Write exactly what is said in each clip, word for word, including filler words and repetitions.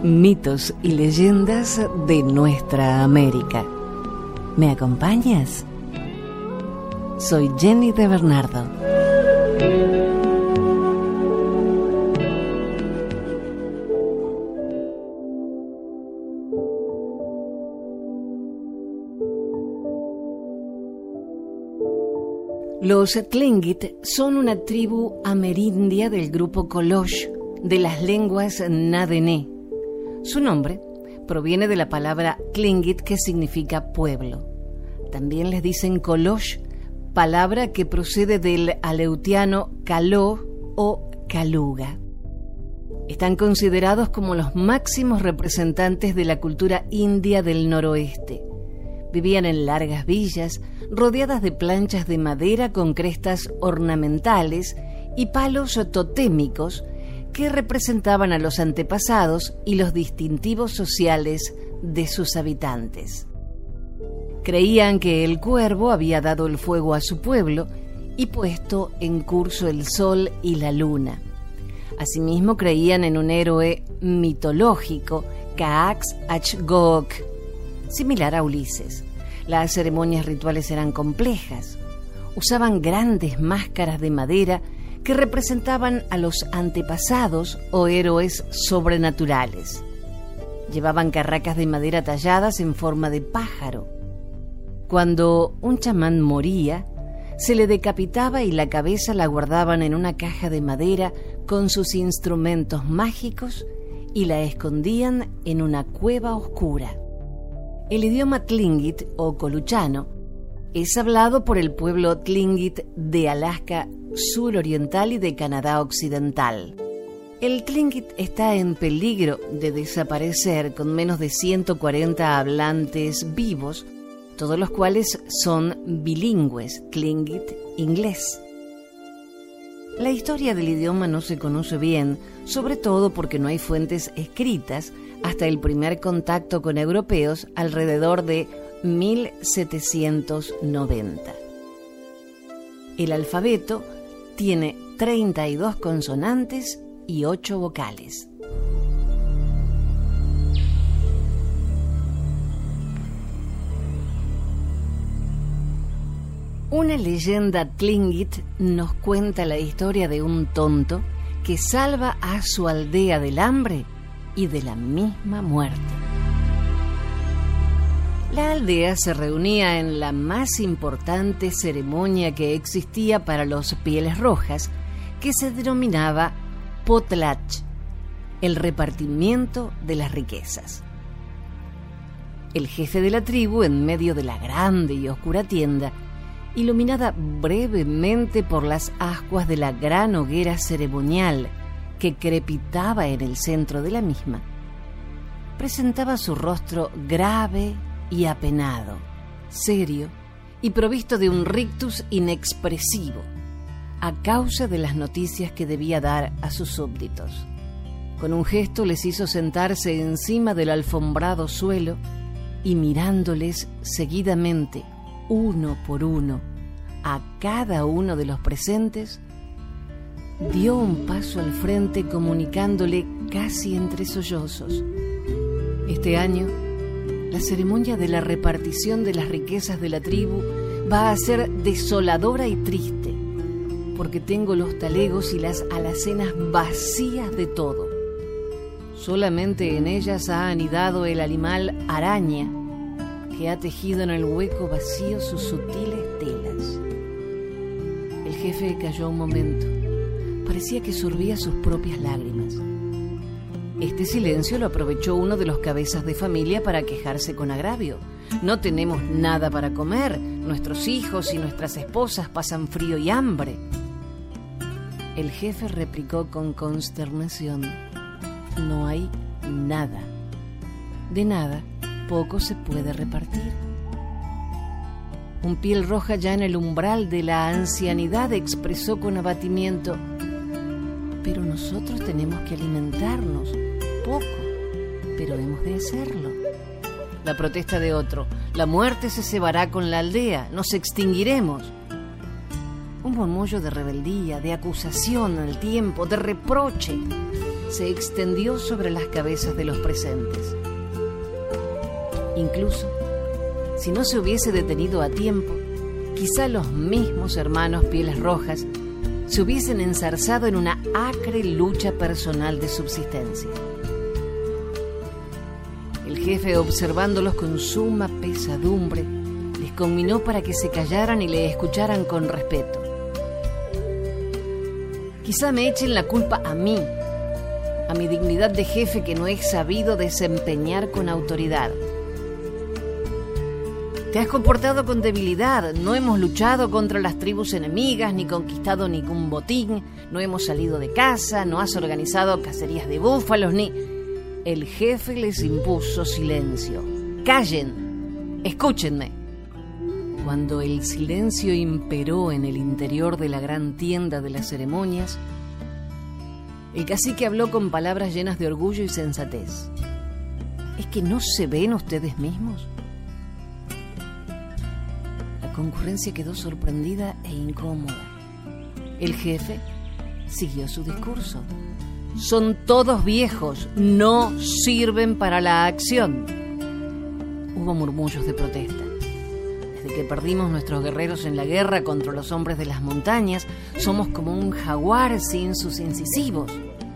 mitos y leyendas de nuestra América. ¿Me acompañas? Soy Jenny de Bernardo. Los Tlingit son una tribu amerindia del grupo Kolosh de las lenguas Na-Dene. Su nombre proviene de la palabra Tlingit, que significa pueblo. También les dicen Kolosh, palabra que procede del aleutiano caló o caluga. Están considerados como los máximos representantes de la cultura india del noroeste. Vivían en largas villas, rodeadas de planchas de madera con crestas ornamentales y palos totémicos que representaban a los antepasados y los distintivos sociales de sus habitantes. Creían que el cuervo había dado el fuego a su pueblo y puesto en curso el sol y la luna. Asimismo, creían en un héroe mitológico, Kaax-Achgok, similar a Ulises. Las ceremonias rituales eran complejas. Usaban grandes máscaras de madera que representaban a los antepasados o héroes sobrenaturales. Llevaban carracas de madera talladas en forma de pájaro. Cuando un chamán moría, se le decapitaba y la cabeza la guardaban en una caja de madera con sus instrumentos mágicos y la escondían en una cueva oscura. El idioma Tlingit o coluchano es hablado por el pueblo Tlingit de Alaska suroriental y de Canadá occidental. El Tlingit está en peligro de desaparecer con menos de ciento cuarenta hablantes vivos, todos los cuales son bilingües, Tlingit-inglés. La historia del idioma no se conoce bien, sobre todo porque no hay fuentes escritas hasta el primer contacto con europeos alrededor de mil setecientos noventa. El alfabeto tiene treinta y dos consonantes y ocho vocales. Una leyenda Tlingit nos cuenta la historia de un tonto que salva a su aldea del hambre y de la misma muerte. La aldea se reunía en la más importante ceremonia que existía para los pieles rojas, que se denominaba Potlatch, el repartimiento de las riquezas. El jefe de la tribu, en medio de la grande y oscura tienda, iluminada brevemente por las ascuas de la gran hoguera ceremonial que crepitaba en el centro de la misma, presentaba su rostro grave y apenado, serio y provisto de un rictus inexpresivo, a causa de las noticias que debía dar a sus súbditos. Con un gesto les hizo sentarse encima del alfombrado suelo y, mirándoles seguidamente, uno por uno, a cada uno de los presentes, dio un paso al frente comunicándole casi entre sollozos: este año, la ceremonia de la repartición de las riquezas de la tribu va a ser desoladora y triste, porque tengo los talegos y las alacenas vacías de todo. Solamente en ellas ha anidado el animal araña, que ha tejido en el hueco vacío sus sutiles telas. El jefe calló un momento. Parecía que sorbía sus propias lágrimas. Este silencio lo aprovechó uno de los cabezas de familia para quejarse con agravio. No tenemos nada para comer. Nuestros hijos y nuestras esposas pasan frío y hambre. El jefe replicó con consternación: no hay nada. De nada, poco se puede repartir. Un piel roja ya en el umbral de la ancianidad expresó con abatimiento: pero nosotros tenemos que alimentarnos, poco, pero hemos de hacerlo. La protesta de otro: la muerte se cebará con la aldea, nos extinguiremos. Un murmullo de rebeldía, de acusación al tiempo, de reproche. se extendió sobre las cabezas de los presentes. Incluso, si no se hubiese detenido a tiempo, quizá los mismos hermanos Pieles Rojas se hubiesen enzarzado en una acre lucha personal de subsistencia. El jefe, observándolos con suma pesadumbre, les conminó para que se callaran y le escucharan con respeto. Quizá me echen la culpa a mí, a mi dignidad de jefe que no he sabido desempeñar con autoridad. Te has comportado con debilidad, no hemos luchado contra las tribus enemigas, ni conquistado ningún botín, no hemos salido de casa, no has organizado cacerías de búfalos, ni... El jefe les impuso silencio. ¡Callen! ¡Escúchenme! Cuando el silencio imperó en el interior de la gran tienda de las ceremonias, el cacique habló con palabras llenas de orgullo y sensatez. ¿Es que no se ven ustedes mismos? La concurrencia quedó sorprendida e incómoda. El jefe siguió su discurso. Son todos viejos, no sirven para la acción. Hubo murmullos de protesta. Desde que perdimos nuestros guerreros en la guerra contra los hombres de las montañas, somos como un jaguar sin sus incisivos.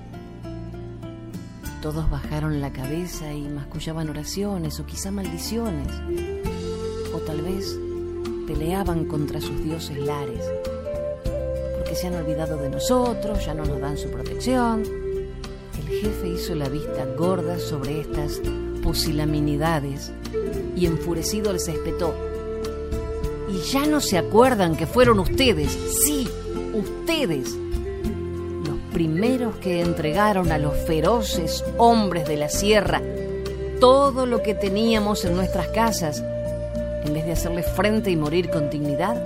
Todos bajaron la cabeza y mascullaban oraciones o quizá maldiciones. O tal vez peleaban contra sus dioses lares. Porque se han olvidado de nosotros, ya no nos dan su protección. El jefe hizo la vista gorda sobre estas pusilanimidades y enfurecido les espetó. ¿Y ya no se acuerdan que fueron ustedes, sí, ustedes, los primeros que entregaron a los feroces hombres de la sierra todo lo que teníamos en nuestras casas, en vez de hacerles frente y morir con dignidad?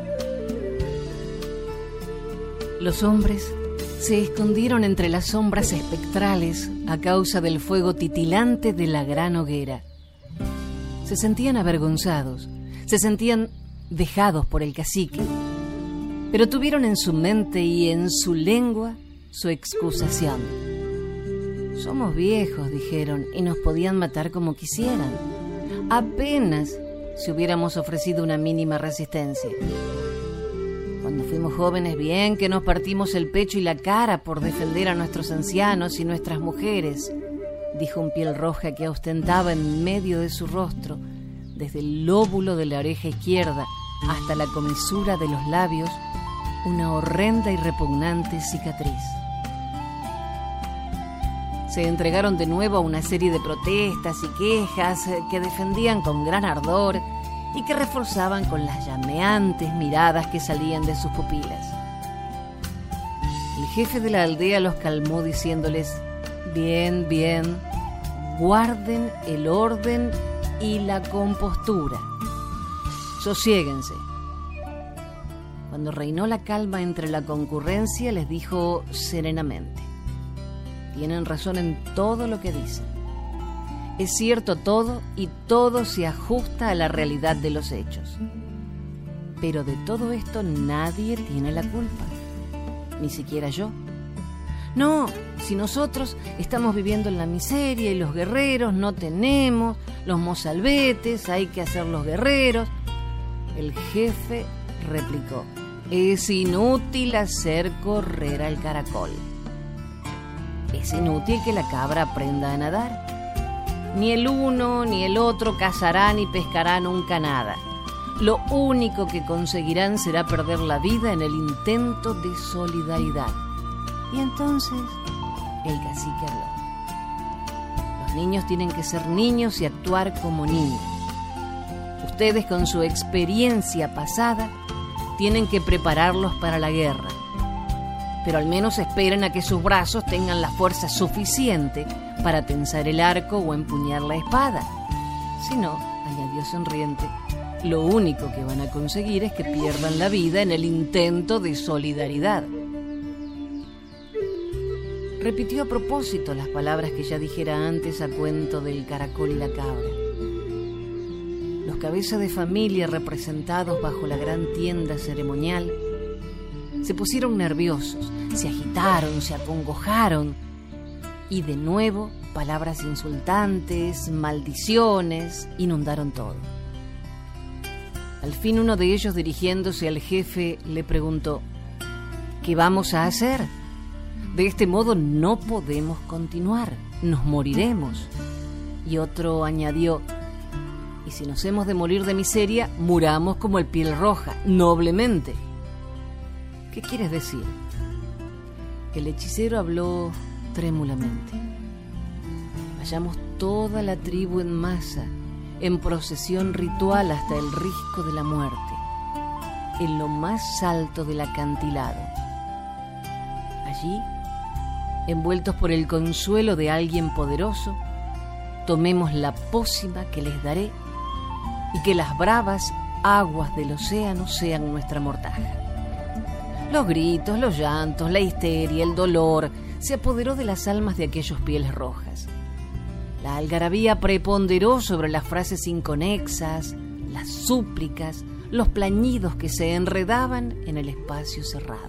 Los hombres se escondieron entre las sombras espectrales a causa del fuego titilante de la gran hoguera. Se sentían avergonzados, se sentían dejados por el cacique, pero tuvieron en su mente y en su lengua su excusación. Somos viejos, dijeron, y nos podían matar como quisieran. Apenas si hubiéramos ofrecido una mínima resistencia. Cuando fuimos jóvenes, bien que nos partimos el pecho y la cara por defender a nuestros ancianos y nuestras mujeres, dijo un piel roja que ostentaba en medio de su rostro, desde el lóbulo de la oreja izquierda hasta la comisura de los labios, una horrenda y repugnante cicatriz. Se entregaron de nuevo a una serie de protestas y quejas que defendían con gran ardor y que reforzaban con las llameantes miradas que salían de sus pupilas. El jefe de la aldea los calmó diciéndoles: bien, bien, guarden el orden y la compostura. Sosiéguense. Cuando reinó la calma entre la concurrencia, les dijo serenamente: tienen razón en todo lo que dicen. Es cierto todo y todo se ajusta a la realidad de los hechos. Pero de todo esto nadie tiene la culpa, ni siquiera yo. No, si nosotros estamos viviendo en la miseria y los guerreros no tenemos, los mozalbetes, hay que hacer los guerreros. El jefe replicó: es inútil hacer correr al caracol. Es inútil que la cabra aprenda a nadar. Ni el uno ni el otro cazarán ni pescarán nunca nada. Lo único que conseguirán será perder la vida en el intento de solidaridad. Y entonces el cacique habló: los niños tienen que ser niños y actuar como niños. Ustedes, con su experiencia pasada, tienen que prepararlos para la guerra. Pero al menos esperen a que sus brazos tengan la fuerza suficiente para tensar el arco o empuñar la espada. Si no, añadió sonriente, lo único que van a conseguir es que pierdan la vida en el intento de solidaridad. Repitió a propósito las palabras que ya dijera antes a cuento del caracol y la cabra. Los cabezas de familia representados bajo la gran tienda ceremonial se pusieron nerviosos, se agitaron, se acongojaron Y de nuevo, palabras insultantes, maldiciones, inundaron todo. Al fin uno de ellos, dirigiéndose al jefe, le preguntó: ¿qué vamos a hacer? De este modo no podemos continuar, nos moriremos. Y otro añadió: y si nos hemos de morir de miseria, muramos como el Piel Roja, noblemente. ¿Qué quieres decir? El hechicero habló trémulamente. Vayamos toda la tribu en masa, en procesión ritual hasta el risco de la muerte, en lo más alto del acantilado. Allí, envueltos por el consuelo de alguien poderoso, tomemos la pócima que les daré y que las bravas aguas del océano sean nuestra mortaja. Los gritos, los llantos, la histeria, el dolor se apoderó de las almas de aquellos Pieles Rojas. La algarabía preponderó sobre las frases inconexas, las súplicas, los plañidos que se enredaban en el espacio cerrado.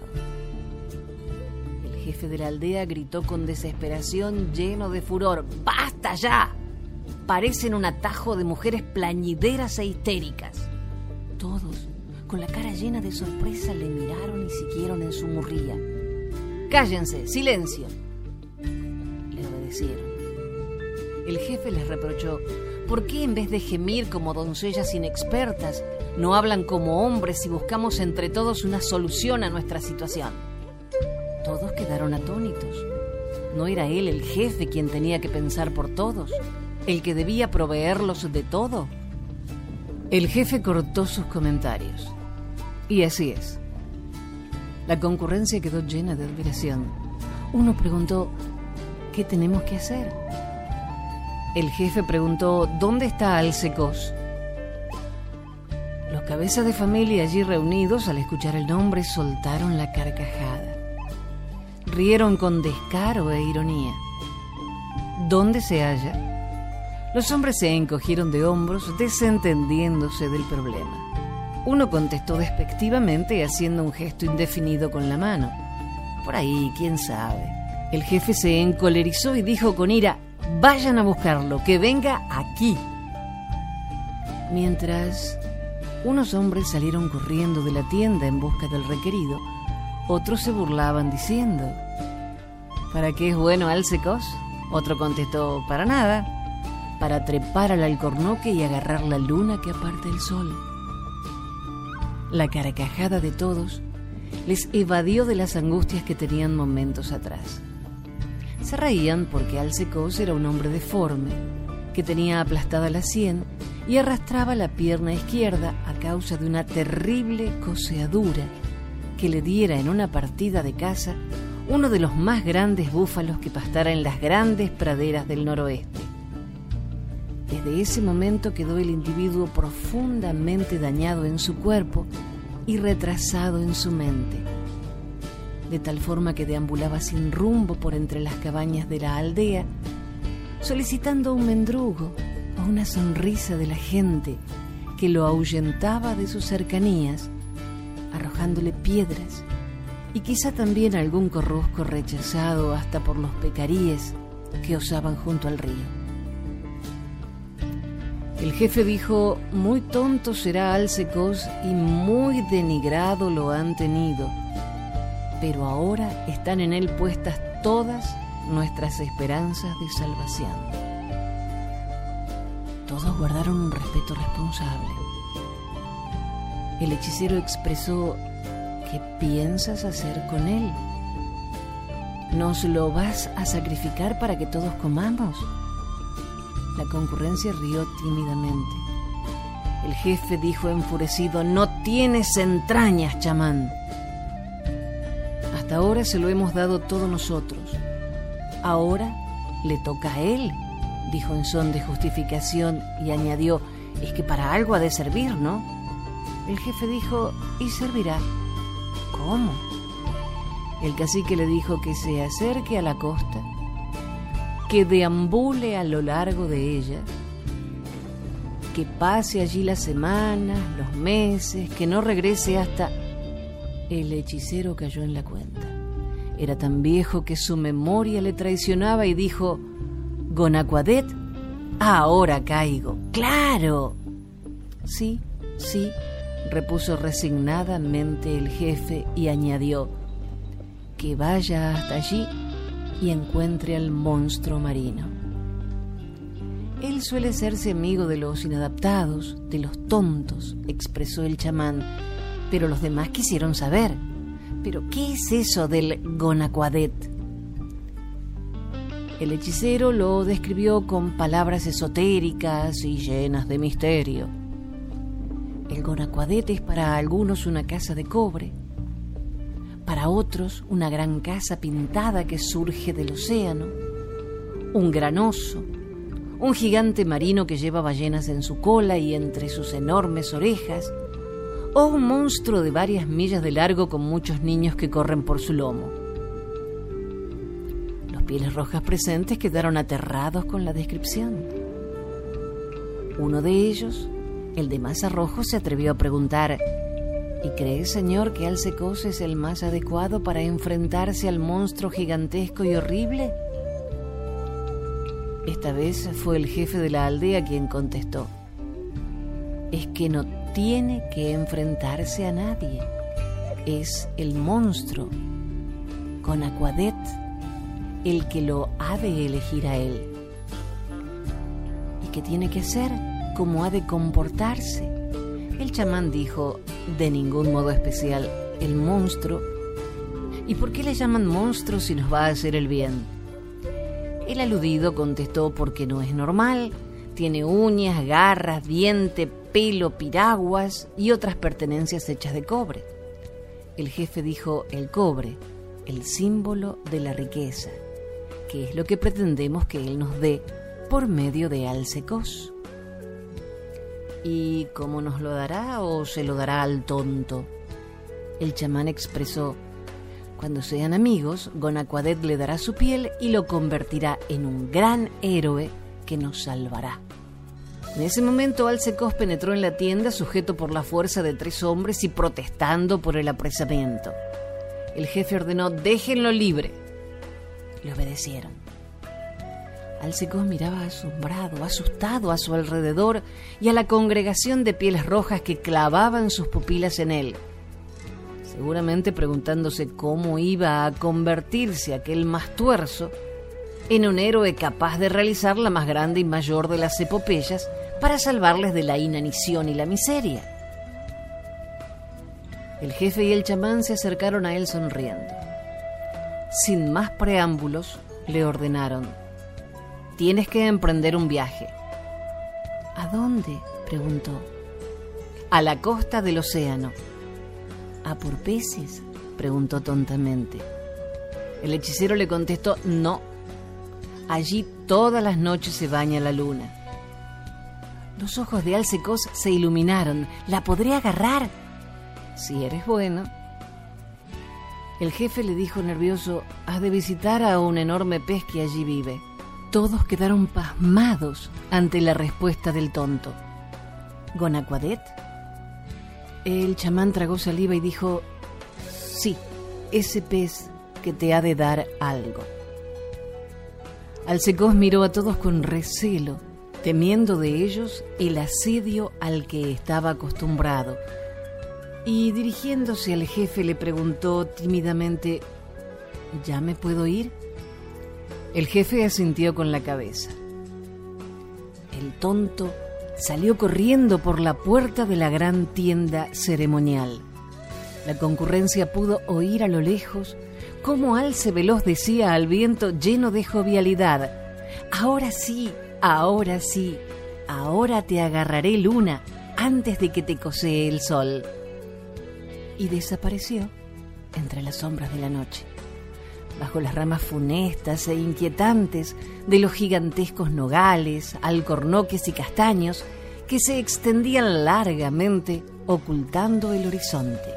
El jefe de la aldea gritó con desesperación, lleno de furor: ¡basta ya! Parecen un atajo de mujeres plañideras e histéricas. Todos, con la cara llena de sorpresa, le miraron y siguieron en su murría. ¡Cállense! ¡Silencio! Le obedecieron. El jefe les reprochó: ¿por qué en vez de gemir como doncellas inexpertas, no hablan como hombres y buscamos entre todos una solución a nuestra situación? Todos quedaron atónitos. ¿No era él el jefe quien tenía que pensar por todos? ¿El que debía proveerlos de todo? El jefe cortó sus comentarios. Y así es. La concurrencia quedó llena de admiración. Uno preguntó: ¿qué tenemos que hacer? El jefe preguntó: ¿dónde está Alsekos? Los cabezas de familia allí reunidos, al escuchar el nombre, soltaron la carcajada. Rieron con descaro e ironía. ¿Dónde se halla? Los hombres se encogieron de hombros, desentendiéndose del problema. Uno contestó despectivamente, haciendo un gesto indefinido con la mano: por ahí, quién sabe. El jefe se encolerizó y dijo con ira: vayan a buscarlo, que venga aquí. Mientras unos hombres salieron corriendo de la tienda en busca del requerido, otros se burlaban diciendo: ¿para qué es bueno Alsekos? Otro contestó: para nada, para trepar al alcornoque y agarrar la luna que aparta el sol. La carcajada de todos les evadió de las angustias que tenían momentos atrás. Se reían porque Alsekos era un hombre deforme, que tenía aplastada la sien y arrastraba la pierna izquierda a causa de una terrible coceadura que le diera en una partida de caza uno de los más grandes búfalos que pastara en las grandes praderas del noroeste. Desde ese momento quedó el individuo profundamente dañado en su cuerpo y retrasado en su mente, de tal forma que deambulaba sin rumbo por entre las cabañas de la aldea, solicitando un mendrugo o una sonrisa de la gente que lo ahuyentaba de sus cercanías, arrojándole piedras y quizá también algún corrusco rechazado hasta por los pecaríes que osaban junto al río. El jefe dijo: muy tonto será Alsekos y muy denigrado lo han tenido, pero ahora están en él puestas todas nuestras esperanzas de salvación. Todos guardaron un respeto responsable. El hechicero expresó: ¿qué piensas hacer con él? ¿Nos lo vas a sacrificar para que todos comamos? La concurrencia rió tímidamente. El jefe dijo enfurecido: no tienes entrañas, chamán. Hasta ahora se lo hemos dado todos nosotros. Ahora le toca a él, dijo en son de justificación, y añadió: es que para algo ha de servir, ¿no? El jefe dijo: y servirá. ¿Cómo? El cacique le dijo que se acerque a la costa, que deambule a lo largo de ella, que pase allí las semanas, los meses, que no regrese hasta... El hechicero cayó en la cuenta. Era tan viejo que su memoria le traicionaba y dijo: «Gonaquadet, ahora caigo». «¡Claro!». «Sí, sí», repuso resignadamente el jefe y añadió: «Que vaya hasta allí y encuentre al monstruo marino». «Él suele serse amigo de los inadaptados, de los tontos», expresó el chamán, pero los demás quisieron saber: «¿Pero qué es eso del Gonaquadet?». El hechicero lo describió con palabras esotéricas y llenas de misterio. El Gonaquadet es para algunos una casa de cobre, para otros una gran casa pintada que surge del océano, un gran oso, un gigante marino que lleva ballenas en su cola y entre sus enormes orejas, o un monstruo de varias millas de largo con muchos niños que corren por su lomo. Los Pieles Rojas presentes quedaron aterrados con la descripción. Uno de ellos, el de Maza Rojo, se atrevió a preguntar: ¿y cree, señor, que Alsekos es el más adecuado para enfrentarse al monstruo gigantesco y horrible? Esta vez fue el jefe de la aldea quien contestó: es que no tiene que enfrentarse a nadie. Es el monstruo, Gonaquadet, el que lo ha de elegir a él. ¿Y qué tiene que hacer? ¿Cómo ha de comportarse? El chamán dijo: de ningún modo especial. El monstruo. ¿Y por qué le llaman monstruo si nos va a hacer el bien? El aludido contestó: porque no es normal. Tiene uñas, garras, diente, pelo, piraguas y otras pertenencias hechas de cobre. El jefe dijo: el cobre, el símbolo de la riqueza, que es lo que pretendemos que él nos dé por medio de Alsekos. ¿Y cómo nos lo dará o se lo dará al tonto? El chamán expresó: cuando sean amigos, Gonaquadet le dará su piel y lo convertirá en un gran héroe que nos salvará. En ese momento Alsekos penetró en la tienda sujeto por la fuerza de tres hombres y protestando por el apresamiento. El jefe ordenó: déjenlo libre. Le obedecieron. Alsekos miraba asombrado, asustado a su alrededor y a la congregación de Pieles Rojas que clavaban sus pupilas en él, seguramente preguntándose cómo iba a convertirse aquel mastuerzo en un héroe capaz de realizar la más grande y mayor de las epopeyas para salvarles de la inanición y la miseria. El jefe y el chamán se acercaron a él sonriendo. Sin más preámbulos, le ordenaron: tienes que emprender un viaje. ¿A dónde?, preguntó. A la costa del océano. ¿A por peces?, preguntó tontamente. El hechicero le contestó: no. Allí todas las noches se baña la luna. Los ojos de Alsekos se iluminaron. ¿La podré agarrar? Si eres bueno. El jefe le dijo nervioso: has de visitar a un enorme pez que allí vive. Todos quedaron pasmados ante la respuesta del tonto. ¿Gonaquadet? El chamán tragó saliva y dijo: sí, ese pez que te ha de dar algo. Alsekos miró a todos con recelo, temiendo de ellos el asedio al que estaba acostumbrado, y dirigiéndose al jefe le preguntó tímidamente: ¿ya me puedo ir? El jefe asintió con la cabeza. El tonto salió corriendo por la puerta de la gran tienda ceremonial. La concurrencia pudo oír a lo lejos cómo Alce Veloz decía al viento lleno de jovialidad: ahora sí, ahora sí, ahora te agarraré, luna, antes de que te cosee el sol. Y desapareció entre las sombras de la noche, bajo las ramas funestas e inquietantes de los gigantescos nogales, alcornoques y castaños que se extendían largamente ocultando el horizonte.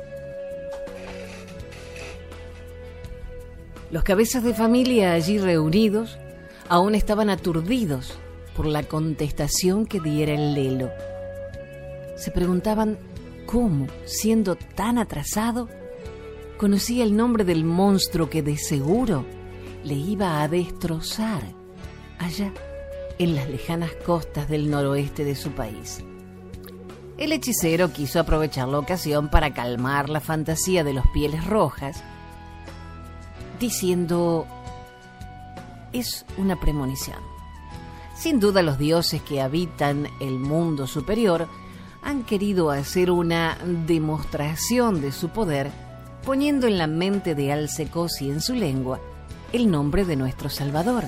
Los cabezas de familia allí reunidos aún estaban aturdidos por la contestación que diera el lelo. Se preguntaban cómo, siendo tan atrasado, conocía el nombre del monstruo que de seguro le iba a destrozar allá en las lejanas costas del noroeste de su país. El hechicero quiso aprovechar la ocasión para calmar la fantasía de los Pieles Rojas, diciendo: es una premonición. Sin duda los dioses que habitan el mundo superior han querido hacer una demostración de su poder, poniendo en la mente de Alcekos y en su lengua el nombre de nuestro Salvador.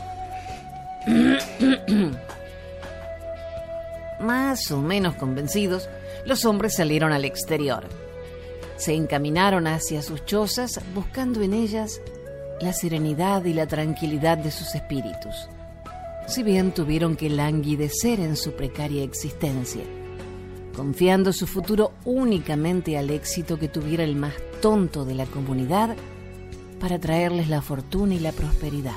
Más o menos convencidos, los hombres salieron al exterior. Se encaminaron hacia sus chozas, buscando en ellas la serenidad y la tranquilidad de sus espíritus, si bien tuvieron que languidecer en su precaria existencia, confiando su futuro únicamente al éxito que tuviera el más tonto de la comunidad para traerles la fortuna y la prosperidad.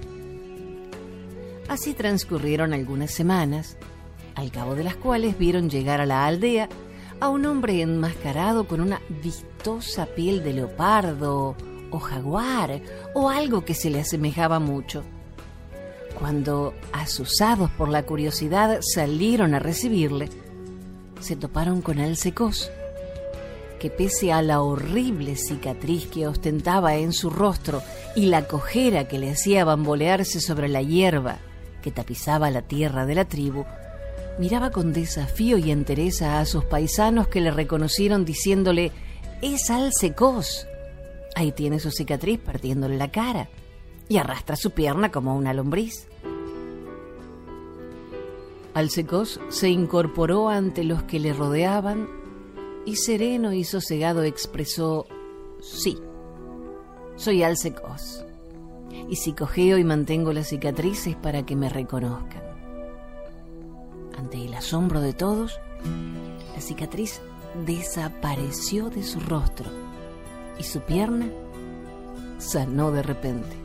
Así transcurrieron algunas semanas, al cabo de las cuales vieron llegar a la aldea a un hombre enmascarado con una vistosa piel de leopardo o jaguar o algo que se le asemejaba mucho. Cuando, asusados por la curiosidad, salieron a recibirle, se toparon con Alcekos, que pese a la horrible cicatriz que ostentaba en su rostro y la cojera que le hacía bambolearse sobre la hierba que tapizaba la tierra de la tribu, miraba con desafío y entereza a sus paisanos, que le reconocieron diciéndole: «Es Alcekos. Ahí tiene su cicatriz partiéndole la cara y arrastra su pierna como una lombriz». Alcekos se incorporó ante los que le rodeaban y sereno y sosegado expresó: «Sí, soy Alcekos, y si cojeo y mantengo las cicatrices para que me reconozcan». Ante el asombro de todos, la cicatriz desapareció de su rostro y su pierna sanó de repente.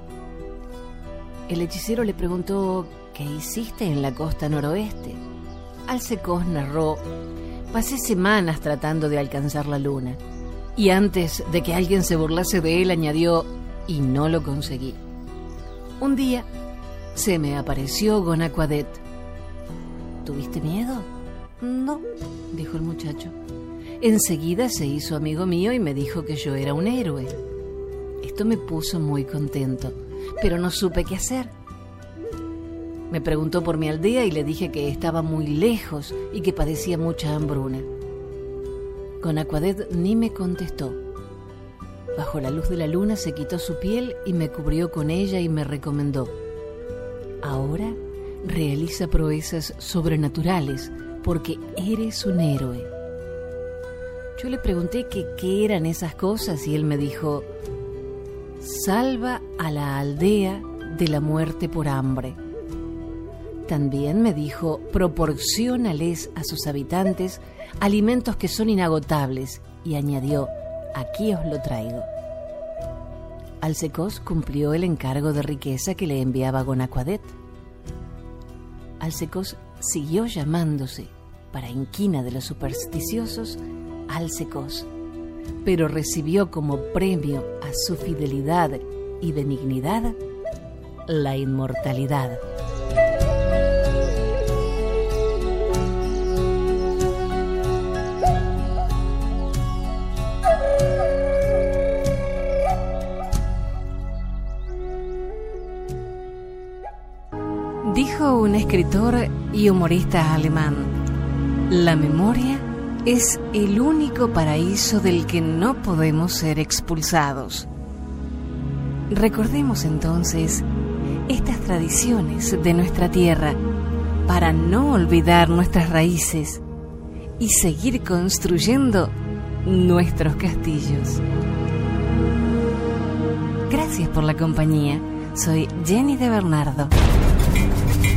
El hechicero le preguntó: «¿Qué hiciste en la costa noroeste?». Alcekos narró: «Pasé semanas tratando de alcanzar la luna». Y antes de que alguien se burlase de él, añadió: «Y no lo conseguí. Un día se me apareció Gonaquadet». «¿Tuviste miedo?». «No», dijo el muchacho. Enseguida se hizo amigo mío y me dijo que yo era un héroe. Esto me puso muy contento, pero no supe qué hacer. Me preguntó por mi aldea y le dije que estaba muy lejos y que padecía mucha hambruna. Gonaquadet ni me contestó. Bajo la luz de la luna se quitó su piel y me cubrió con ella y me recomendó: «Ahora realiza proezas sobrenaturales porque eres un héroe». Yo le pregunté que qué eran esas cosas y él me dijo: «Salva a la aldea de la muerte por hambre». También me dijo: «Proporciónales a sus habitantes alimentos que son inagotables», y añadió: «Aquí os lo traigo». Alcekos cumplió el encargo de riqueza que le enviaba Gonaquadet. Alcekos siguió llamándose, para inquina de los supersticiosos, Alcekos, pero recibió como premio a su fidelidad y benignidad la inmortalidad. Dijo un escritor y humorista alemán: «La memoria es el único paraíso del que no podemos ser expulsados». Recordemos entonces estas tradiciones de nuestra tierra para no olvidar nuestras raíces y seguir construyendo nuestros castillos. Gracias por la compañía. Soy Jenny de Bernardo.